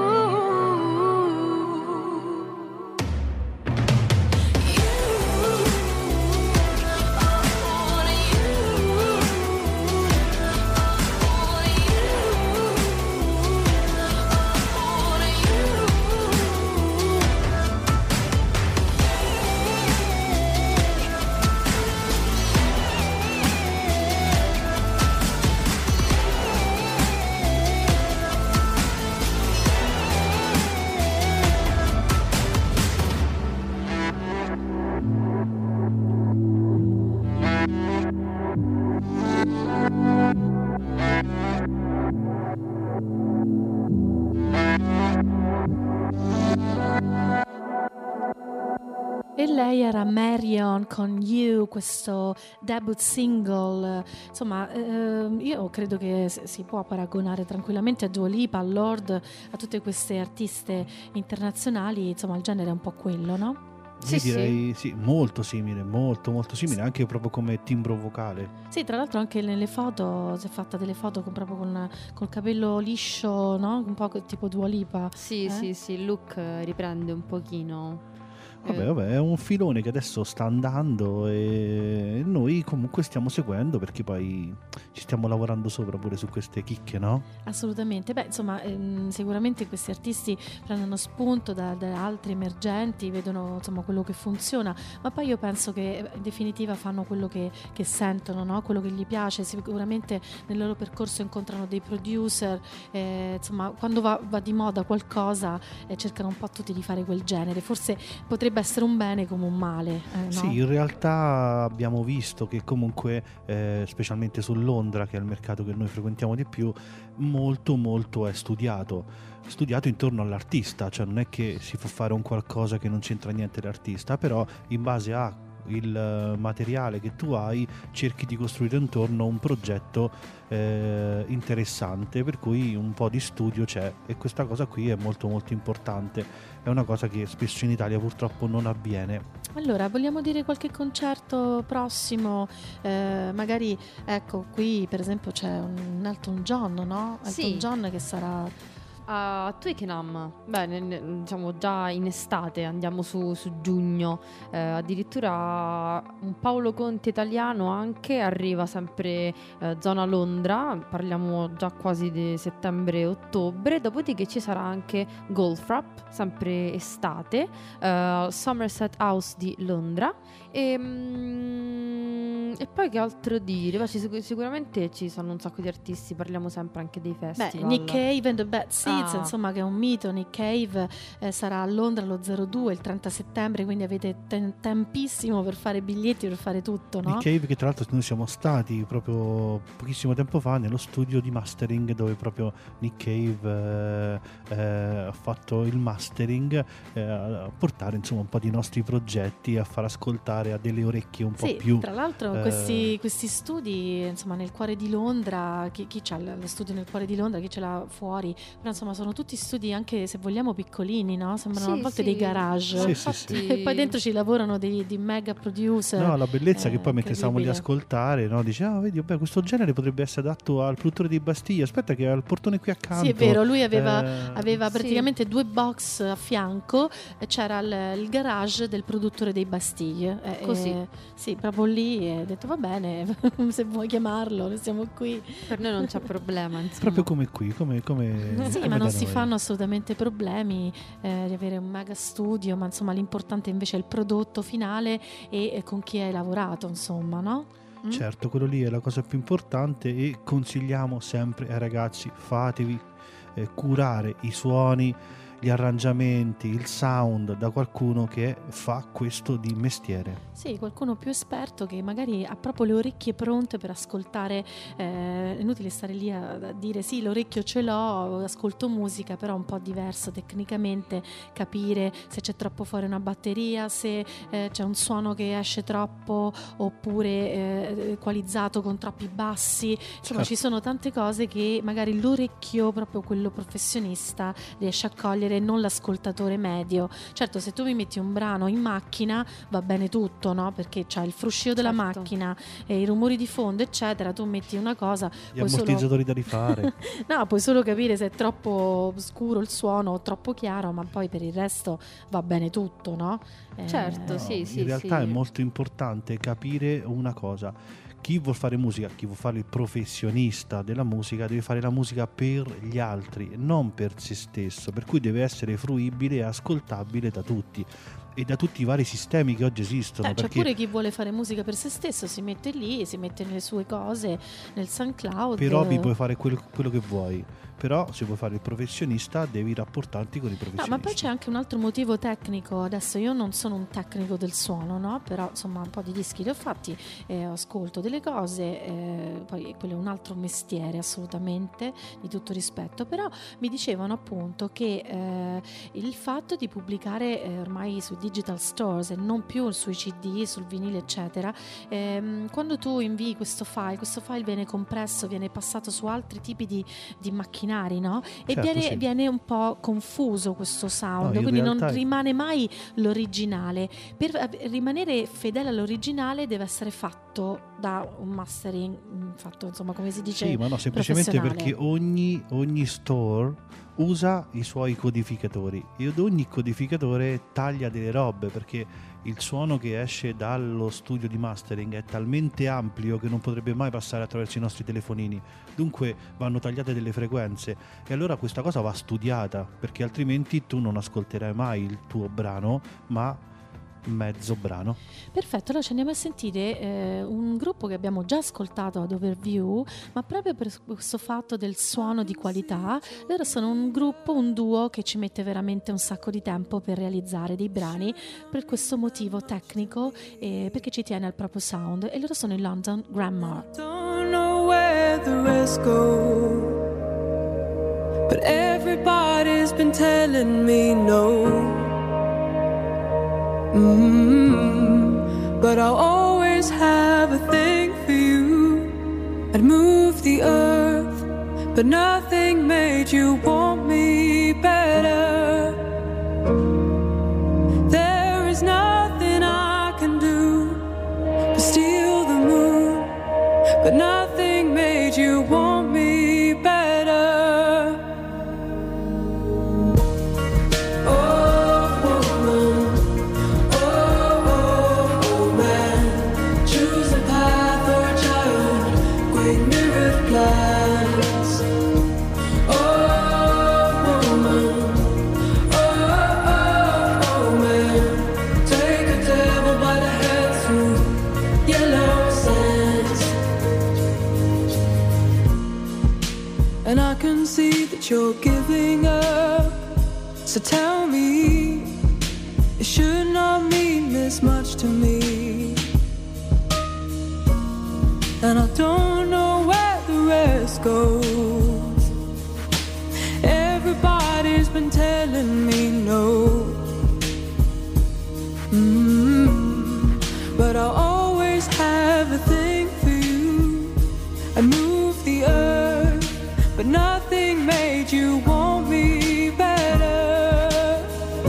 E lei era Marion con You, questo debut single. Insomma, eh, io credo che si può paragonare tranquillamente a Dua Lipa, a Lorde, a tutte queste artiste internazionali. Insomma, il genere è un po' quello, no? Sì, Sì, direi sì, molto simile, molto molto simile, anche proprio come timbro vocale. Sì, tra l'altro anche nelle foto si è fatta delle foto con, proprio con col capello liscio, no? Un po' tipo Dua Lipa. Sì, eh? sì, sì, il look riprende un pochino. Vabbè, vabbè, è un filone che adesso sta andando e noi comunque stiamo seguendo, perché poi ci stiamo lavorando sopra pure su queste chicche, no? Assolutamente. Beh, insomma, ehm, sicuramente questi artisti prendono spunto da, da altri emergenti, vedono insomma quello che funziona, ma poi io penso che in definitiva fanno quello che, che sentono, no? Quello che gli piace. Sicuramente nel loro percorso incontrano dei producer, eh, insomma, quando va, va di moda qualcosa eh, cercano un po' tutti di fare quel genere. Forse potrebbe essere un bene come un male, eh, no? Sì, in realtà abbiamo visto che comunque, eh, specialmente su Londra, che è il mercato che noi frequentiamo di più, molto molto è studiato, studiato intorno all'artista, cioè non è che si può fare un qualcosa che non c'entra niente l'artista, però in base a il materiale che tu hai cerchi di costruire intorno un progetto eh, interessante, per cui un po' di studio c'è, e questa cosa qui è molto molto importante, è una cosa che spesso in Italia purtroppo non avviene. Allora, vogliamo dire qualche concerto prossimo? Eh, magari, ecco, qui per esempio c'è un Elton John, no? Elton Sì. John che sarà A Twickenham, beh, ne- ne- diciamo già in estate, andiamo su, su giugno, eh, addirittura un Paolo Conte italiano anche arriva sempre eh, zona Londra, parliamo già quasi di settembre-ottobre, dopodiché ci sarà anche Goldfrapp, sempre estate, eh, Somerset House di Londra e, mm, e poi che altro dire? Beh, ci- sic- sicuramente ci sono un sacco di artisti, parliamo sempre anche dei Beh, festival. Nick Cave and the Bad Seeds, Ah. insomma, che è un mito. Nick Cave eh, sarà a Londra lo zero due il trenta settembre, quindi avete ten- tempissimo per fare biglietti, per fare tutto, no? Nick Cave, che tra l'altro noi siamo stati proprio pochissimo tempo fa nello studio di mastering dove proprio Nick Cave eh, eh, ha fatto il mastering, eh, a portare insomma un po' di nostri progetti, a far ascoltare a delle orecchie un po' Sì, più tra l'altro eh, questi, questi studi, insomma, nel cuore di Londra, chi, chi c'ha lo studio nel cuore di Londra, chi ce l'ha fuori, però insomma sono tutti studi anche, se vogliamo, piccolini, no? Sembrano Sì, a volte sì. dei garage. Sì, Infatti- sì, sì. E poi dentro ci lavorano dei, di mega producer. No, la bellezza è che eh, poi mentre stavamo lì a incredibile. ascoltare, no, dice, ah, vedi, beh, questo genere potrebbe essere adatto al produttore di Bastiglia. Aspetta, che ha il portone qui accanto. Sì, è vero, lui aveva, Eh, aveva Sì. praticamente due box a fianco, e c'era il, il garage del produttore dei Bastille. eh, Così. eh, sì, proprio lì, e ho detto va bene, se vuoi chiamarlo, noi siamo qui. Per noi non c'è problema, insomma. proprio come qui, come, come Sì, come ma da non si noi. fanno assolutamente problemi eh, di avere un mega studio, ma insomma l'importante invece è il prodotto finale e, e con chi hai lavorato, insomma, no? Mm? Certo, quello lì è la cosa più importante e consigliamo sempre ai ragazzi, fatevi eh, curare i suoni, gli arrangiamenti, il sound da qualcuno che fa questo di mestiere. Sì, qualcuno più esperto che magari ha proprio le orecchie pronte per ascoltare, eh, è inutile stare lì a, a dire sì, l'orecchio ce l'ho, ascolto musica, però un po' diverso tecnicamente, capire se c'è troppo fuori una batteria, se eh, c'è un suono che esce troppo oppure eh, equalizzato con troppi bassi, insomma Certo. ci sono tante cose che magari l'orecchio, proprio quello professionista, riesce a cogliere, non l'ascoltatore medio. Certo, se tu mi metti un brano in macchina va bene tutto, no? Perché c'è il fruscio della Certo. macchina e i rumori di fondo, eccetera. Tu metti una cosa, Gli puoi solo... ammortizzatori da rifare. no, puoi solo capire se è troppo scuro il suono o troppo chiaro, ma poi per il resto va bene tutto, no? Eh, Certo, No, sì, sì, in realtà sì. è molto importante capire una cosa. Chi vuol fare musica, chi vuol fare il professionista della musica, deve fare la musica per gli altri, non per se stesso, per cui deve essere fruibile e ascoltabile da tutti e da tutti i vari sistemi che oggi esistono. Eh, c'è perché pure chi vuole fare musica per se stesso, si mette lì, si mette nelle sue cose, nel SoundCloud. per hobby puoi fare quel- quello che vuoi, però se vuoi fare il professionista devi rapportarti con i No, professionisti. ma poi c'è anche un altro motivo tecnico. Adesso io non sono un tecnico del suono, no? Però insomma un po' di dischi li ho fatti, eh, ascolto delle cose, eh, poi quello è un altro mestiere assolutamente, di tutto rispetto. Però mi dicevano appunto che eh, il fatto di pubblicare eh, ormai sui digital stores e non più sui C D, sul vinile eccetera, ehm, quando tu invii questo file, questo file viene compresso, viene passato su altri tipi di, di macchinari, no? E Certo, viene, sì. viene un po' confuso questo sound, No, in quindi non realtà- rimane mai l'originale. Per eh, rimanere fedele all'originale deve essere fatto da un mastering, mm, fatto insomma come si dice. Sì, ma no, semplicemente professionale. perché ogni, ogni store usa i suoi codificatori e ad ogni codificatore taglia delle robe, perché il suono che esce dallo studio di mastering è talmente ampio che non potrebbe mai passare attraverso i nostri telefonini, dunque vanno tagliate delle frequenze e allora questa cosa va studiata, perché altrimenti tu non ascolterai mai il tuo brano, ma mezzo brano. Perfetto, allora ci andiamo a sentire eh, un gruppo che abbiamo già ascoltato ad Overview, ma proprio per questo fatto del suono di qualità. Loro sono un gruppo, un duo che ci mette veramente un sacco di tempo per realizzare dei brani per questo motivo tecnico, eh, perché ci tiene al proprio sound, e loro sono i London Grammar. Don't know where the rest go, but everybody's been telling me no. Mm, but I'll always have a thing for you. I'd move the earth, but nothing made you want me better. There is nothing I can do to steal the moon, but nothing made you want me better. So tell me, it should not mean this much to me. And I don't know where the rest goes. Everybody's been telling me no. Mm-hmm. But I'll always have a thing for you. I moved the earth, but nothing made you want me better.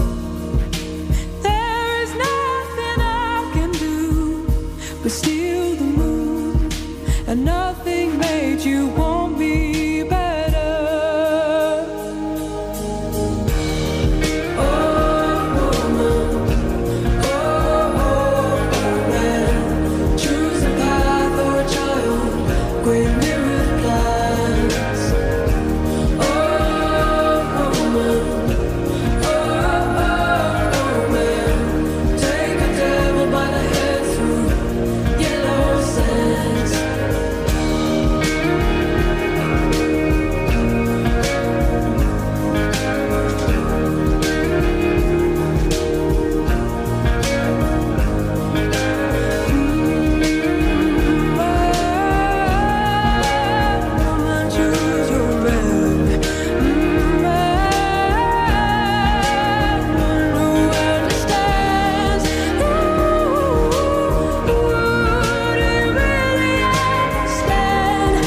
There is nothing I can do but steal the moon, and nothing made you want me better. Oh, woman, oh, woman, choose a path or a child, great mirrored plans. Oh, woman, oh, woman, take a devil by the head through yellow sands. Woman, choose your red. No one understands. Would you really understand?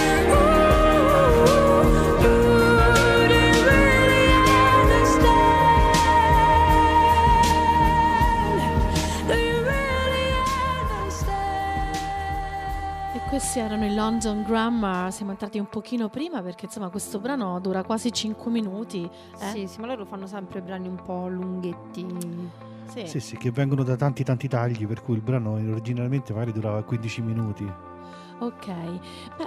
Would you really understand? Do you really understand? E questi erano i London Grammar. Siamo entrati un pochino prima perché insomma questo brano dura quasi cinque minuti. eh? Sì, sì, ma loro fanno sempre brani un po' lunghetti. Sì. Sì, sì, che vengono da tanti tanti tagli, per cui il brano originalmente magari durava quindici minuti. Ok, beh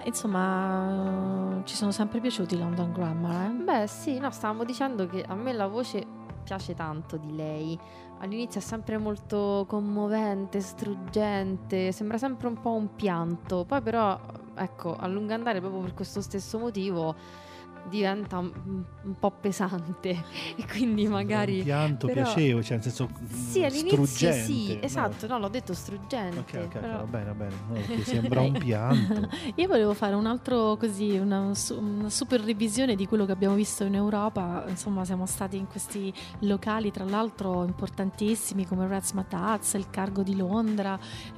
insomma ci sono sempre piaciuti i London Grammar, eh? Beh, sì, no, stavamo dicendo che a me la voce piace tanto di lei. All'inizio è sempre molto commovente, struggente, sembra sempre un po' un pianto. Poi però, ecco, a lungo andare, proprio per questo stesso motivo, diventa un, un po' pesante e quindi magari Un pianto però- piacevole, cioè nel senso sì, mm, all'inizio struggente. sì, no? esatto, no, l'ho detto struggente. Ok, ok, ok, però- va bene, va bene. No, perché sembra un pianto. Io volevo fare un altro così, una, su- una super revisione di quello che abbiamo visto in Europa. Insomma, siamo stati in questi locali, tra l'altro importantissimi, come Rats Mataz, il Cargo di Londra,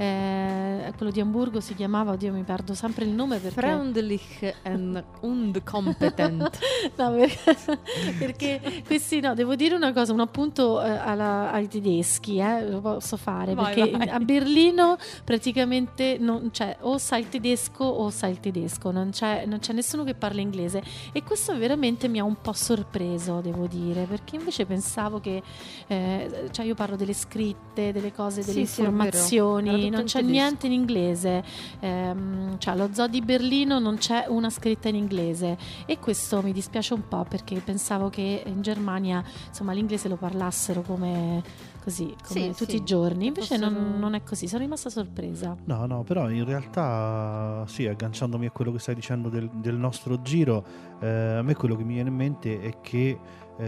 eh, quello di Amburgo si chiamava, oddio mi perdo sempre il nome perché... Freundlich and incompetent. No, perché, perché questi no, devo dire una cosa, un appunto eh, alla- ai tedeschi, eh, lo posso fare, Vai, perché vai. a Berlino praticamente non c'è, o sai il tedesco o sai il tedesco, non c'è, non c'è nessuno che parla inglese, e questo veramente mi ha un po' sorpreso, devo dire, perché invece pensavo che eh, cioè io parlo delle scritte, delle cose, delle Sì, sì, è vero. Era informazioni, tutto non in c'è tedesco. niente in inglese. Ehm, cioè allo zoo di Berlino non c'è una scritta in inglese, e questo mi dispiace un po' perché pensavo che in Germania insomma l'inglese lo parlassero come così, come Sì, tutti sì. i giorni, invece Fossero- non, non è così, sono rimasta sorpresa. No, no, però in realtà sì, agganciandomi a quello che stai dicendo del, del nostro giro, eh, a me quello che mi viene in mente è che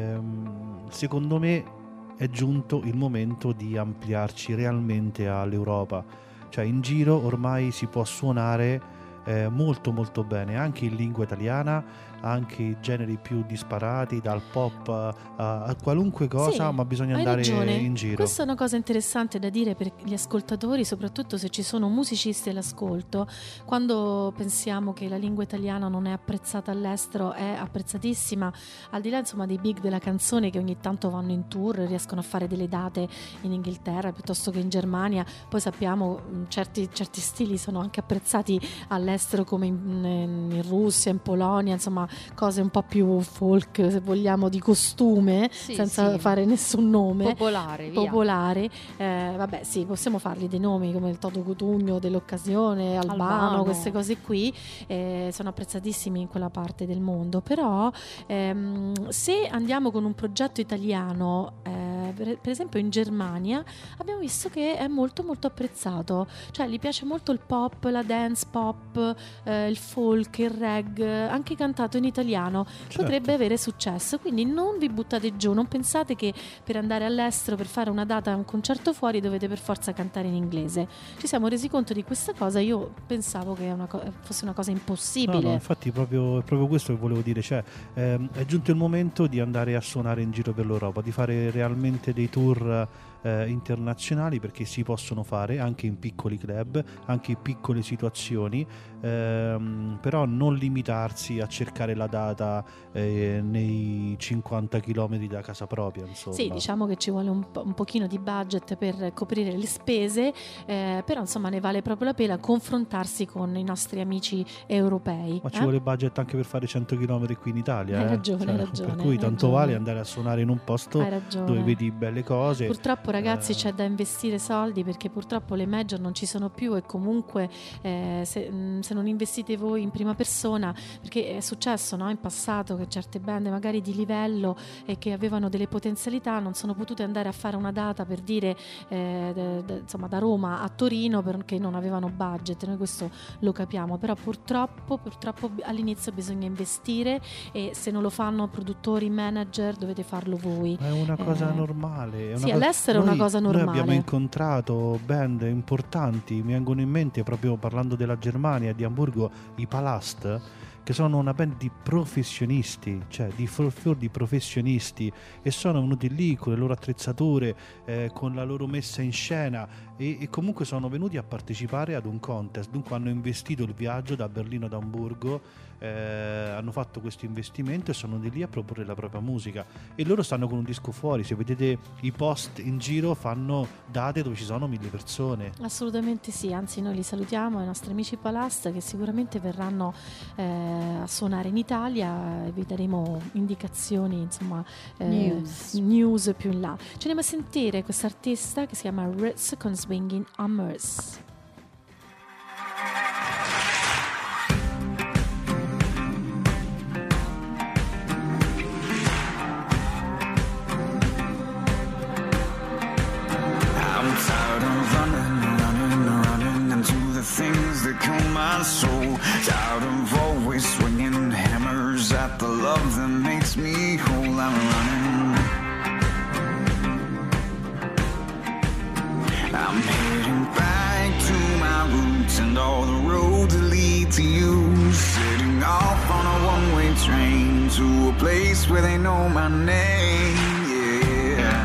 ehm, secondo me è giunto il momento di ampliarci realmente all'Europa. Cioè in giro ormai si può suonare eh, molto molto bene, anche in lingua italiana, anche i generi più disparati, dal pop a, a qualunque cosa, Sì, ma bisogna hai andare ragione. in giro. Questa è una cosa interessante da dire per gli ascoltatori, soprattutto se ci sono musicisti all'ascolto. Quando pensiamo che la lingua italiana non è apprezzata all'estero, è apprezzatissima, al di là insomma dei big della canzone che ogni tanto vanno in tour, riescono a fare delle date in Inghilterra piuttosto che in Germania. Poi sappiamo mh, certi, certi stili sono anche apprezzati all'estero, come in, in Russia, in Polonia, insomma cose un po' più folk, se vogliamo, di costume, Sì, senza sì. fare nessun nome Popolare, via. popolare. Eh, vabbè, sì, possiamo fargli dei nomi come il Toto Cutugno dell'occasione, Albano, Albano. queste cose qui eh, sono apprezzatissimi in quella parte del mondo. Però ehm, se andiamo con un progetto italiano, eh, per, per esempio in Germania abbiamo visto che è molto molto apprezzato, cioè gli piace molto il pop, la dance pop, eh, il folk, il reggae, anche cantato in italiano, Certo. potrebbe avere successo, quindi non vi buttate giù, non pensate che per andare all'estero, per fare una data, un concerto fuori, dovete per forza cantare in inglese. Ci siamo resi conto di questa cosa, io pensavo che una co- fosse una cosa impossibile. No, no, infatti proprio, è proprio questo che volevo dire, cioè ehm, è giunto il momento di andare a suonare in giro per l'Europa, di fare realmente dei tour eh, internazionali, perché si possono fare anche in piccoli club, anche in piccole situazioni, ehm, però non limitarsi a cercare la data eh, nei cinquanta chilometri da casa propria, insomma. Sì, diciamo che ci vuole un, po- un pochino di budget per coprire le spese, eh, però insomma ne vale proprio la pena confrontarsi con i nostri amici europei. Ma ci eh? vuole budget anche per fare cento chilometri qui in Italia. Hai eh? ragione, Cioè, hai ragione, Per cui hai tanto ragione. vale andare a suonare in un posto Hai ragione. dove vedi belle cose. Purtroppo ragazzi Eh, c'è da investire soldi, perché purtroppo le major non ci sono più, e comunque eh, se, mh, se non investite voi in prima persona, perché è successo, no, in passato che certe band magari di livello e che avevano delle potenzialità non sono potute andare a fare una data, per dire eh, de- de- insomma da Roma a Torino, perché non avevano budget. Noi questo lo capiamo, però purtroppo, purtroppo bi- all'inizio bisogna investire, e se non lo fanno produttori, manager, dovete farlo voi. Ma è una cosa Eh, normale. È una sì, cosa- all'estero è una noi- cosa Noi normale. abbiamo incontrato band importanti, mi vengono in mente, proprio parlando della Germania, di Amburgo, i Palast, che sono una band di professionisti, cioè di folklore di professionisti, e sono venuti lì con le loro attrezzature, eh, con la loro messa in scena, e, e comunque sono venuti a partecipare ad un contest. Dunque hanno investito il viaggio da Berlino ad Amburgo, eh, hanno fatto questo investimento e sono di lì a proporre la propria musica, e loro stanno con un disco fuori. Se vedete i post in giro, fanno date dove ci sono mille persone. Assolutamente sì, anzi noi li salutiamo, i nostri amici Palast, che sicuramente verranno eh, a suonare in Italia, e vi daremo indicazioni, insomma, eh, News. news più in là. Ci andiamo a sentire questa artista che si chiama Ritz con Swinging Hammers. I'm tired of running, running, running into the things that kill my soul. Tired of always swinging hammers at the love that makes me whole. I'm running. I'm heading back to my roots and all the roads that lead to you. Setting off on a one-way train to a place where they know my name. Yeah.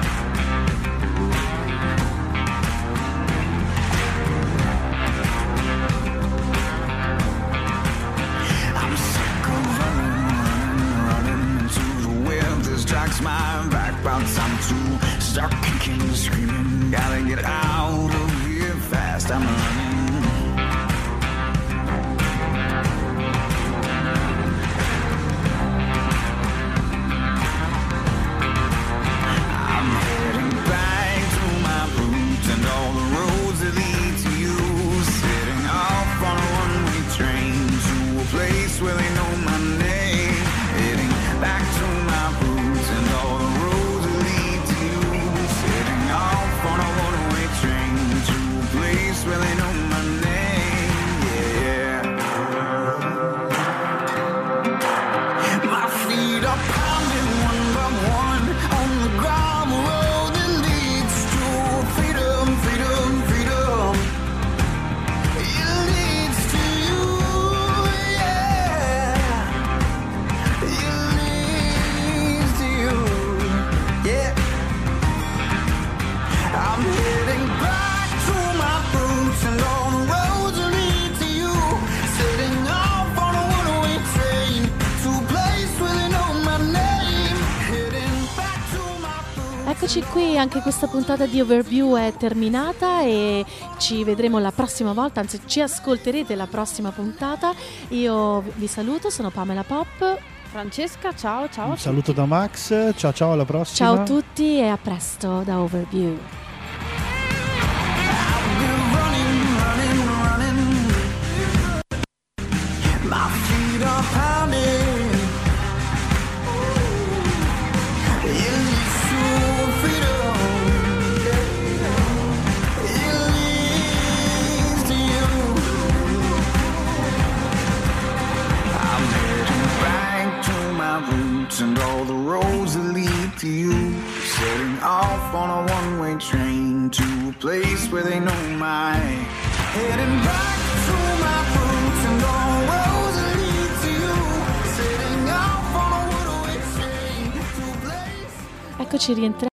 I'm sick of running, running, running into the web that drags my back. About time to start kicking and screaming. Gotta get out of here fast. I'm running. I'm heading back to my roots and all the roads that lead to you. Setting off on a one-way train to a place where they know my name. Heading back to my roots and all the roads that lead to you. Setting off on a one-way train to a place where they know my name. Yeah. My feet are pounding one by one on the gravel road that leads to freedom, freedom, freedom. It leads to you, yeah. It leads to you, yeah. I'm heading back to my roots and all the roads that lead to you. Setting off on a one-way train to a place where they know my name. Heading back to my roots. Eccoci qui, anche questa puntata di Overview è terminata, e ci vedremo la prossima volta, anzi ci ascolterete la prossima puntata. Io vi saluto, sono Pamela Pop, Francesca, ciao, ciao. a Un tutti. saluto da Max, ciao ciao, alla prossima. ciao a tutti e a presto da Overview. Running, running, running. My feet are pounding. It leads to freedom. It leads to you. I'm heading back off on a one-way train to a place where they know my heading back to my roots and all roads that lead to you, setting off on a one-way train to a place. Eccoci rientrati